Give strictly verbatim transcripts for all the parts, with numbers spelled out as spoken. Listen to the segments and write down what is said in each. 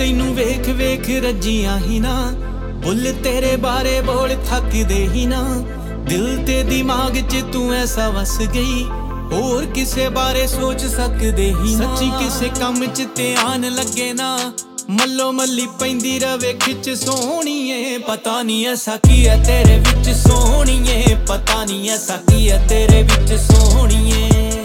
ਤੈਨੂੰ ਵੇਖ ਵੇਖ ਰੱਜੀਆਂ ਹੀ ਨਾ, ਬੁੱਲ ਤੇਰੇ ਬਾਰੇ ਬੋਲ ਥੱਕਦੇ ਹੀ ਨਾ। ਦਿਲ ਤੇ ਦਿਮਾਗ 'ਚ ਤੂੰ ਐਸਾ ਵਸ ਗਈ, ਹੋਰ ਕਿਸੇ ਬਾਰੇ ਸੋਚ ਸਕਦੇ ਹੀ ਨਾ। ਸੱਚੀ ਕਿਸੇ ਕੰਮ 'ਚ ਧਿਆਨ ਲੱਗੇ ਨਾ, ਮੱਲੋ ਮੱਲੀ ਪੈਂਦੀ ਰਵੇ ਖਿੱਚ ਸੋਹਣੀਏ। ਪਤਾ ਨਹੀਂ ਐਸਾ ਕੀ ਹੈ ਤੇਰੇ ਵਿੱਚ ਸੋਹਣੀਏ, ਪਤਾ ਨਹੀਂ ਐਸਾ ਕੀ ਹੈ ਤੇਰੇ ਵਿੱਚ ਸੋਹਣੀਏ।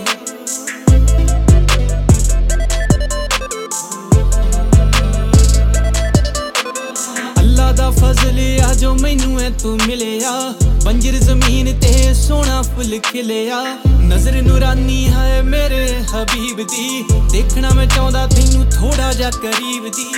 ਅੱਲਾ ਦਾ ਫਜ਼ਲ ਆ ਜੋ ਮੈਨੂੰ ਐ ਤੂੰ ਮਿਲਿਆ, ਬੰਜਰ ਜ਼ਮੀਨ ਤੇ ਸੋਹਣਾ ਫੁੱਲ ਖਿਲਿਆ। ਨਜ਼ਰ ਨੂਰਾਨੀ ਹੈ ਮੇਰੇ ਹਬੀਬ ਦੀ, ਦੇਖਣਾ ਮੈਂ ਚਾਹੁੰਦਾ ਤੈਨੂੰ ਥੋੜਾ ਜਿਹਾ ਕਰੀਬ ਦੀ।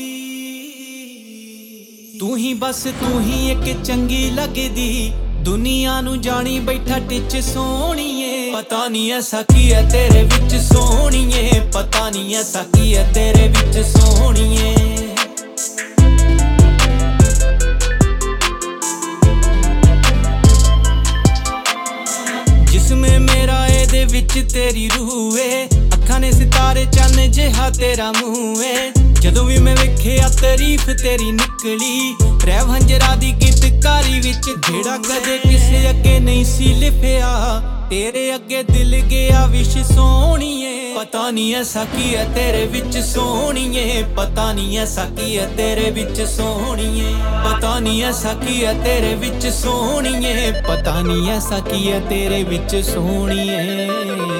ਤੂੰ ਹੀ ਬਸ ਤੂੰ ਹੀ ਇੱਕ ਚੰਗੀ ਲੱਗਦੀ, ਦੁਨੀਆ ਨੂੰ ਜਾਣੀ ਬੈਠਾ ਟਿੱਚ ਸੋਹਣੀਏ। ਪਤਾ ਨਹੀਂ ਐਸਾ ਕੀ ਹੈ ਤੇਰੇ ਵਿੱਚ ਸੋਹਣੀਏ, ਪਤਾ ਨਹੀਂ ਐਸਾ ਕੀ ਹੈ ਤੇਰੇ ਵਿੱਚ ਸੋਹਣੀਏ। ਜਿਸਮੇ ਮੇਰਾ ਇਹਦੇ ਵਿੱਚ ਤੇਰੀ ਰੂਹ ਏ, ਅੱਖਾਂ ਨੇ ਸਿਤਾਰੇ ਚੰਨ ਜਿਹਾ ਤੇਰਾ ਮੂੰਹ ਏ। ਜਦੋਂ ਵੀ ਮੈਂ ਵੇਖਿਆ ਤਾਰੀਫ ਤੇਰੀ ਨਿਕਲੀ, ਰਹਿ ਹੰਜਰਾ ਦੀ ਗੀਤਕਾਰੀ ਵਿੱਚ ਜਿਹੜਾ ਕਦੇ ਕਿਸੇ ਅੱਗੇ ਨਹੀਂ ਸੀ ਲਿਖਿਆ। ਤੇਰੇ ਅੱਗੇ ਦਿਲ ਗਿਆ ਵਿਸ਼ ਸੋਹਣੀਏ। ਪਤਾ ਨਹੀਂ ਐਸਾ ਕੀ ਹੈ ਤੇਰੇ ਵਿੱਚ ਸੋਹਣੀਏ, ਪਤਾ ਨਹੀਂ ਐਸਾ ਕੀ ਹੈ ਤੇਰੇ ਵਿੱਚ ਸੋਹਣੀਏ। ਪਤਾ ਨਹੀਂ ਐਸਾ ਕੀ ਹੈ ਤੇਰੇ ਵਿੱਚ ਸੋਹਣੀਏ, ਪਤਾ ਨਹੀਂ ਐਸਾ ਕੀ ਹੈ ਤੇਰੇ ਵਿੱਚ ਸੋਹਣੀਏ।